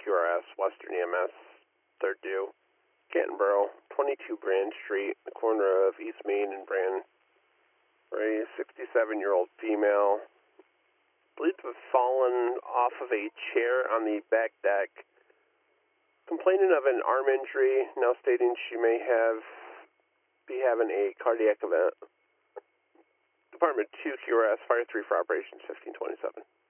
QRS, Western EMS, third due, Cantonboro, 22 Brand Street, the corner of East Main and Brand, where a 67-year-old female believed to have fallen off of a chair on the back deck, complaining of an arm injury, now stating she may be having a cardiac event. Department 2 QRS, Fire 3 for Operations 1527.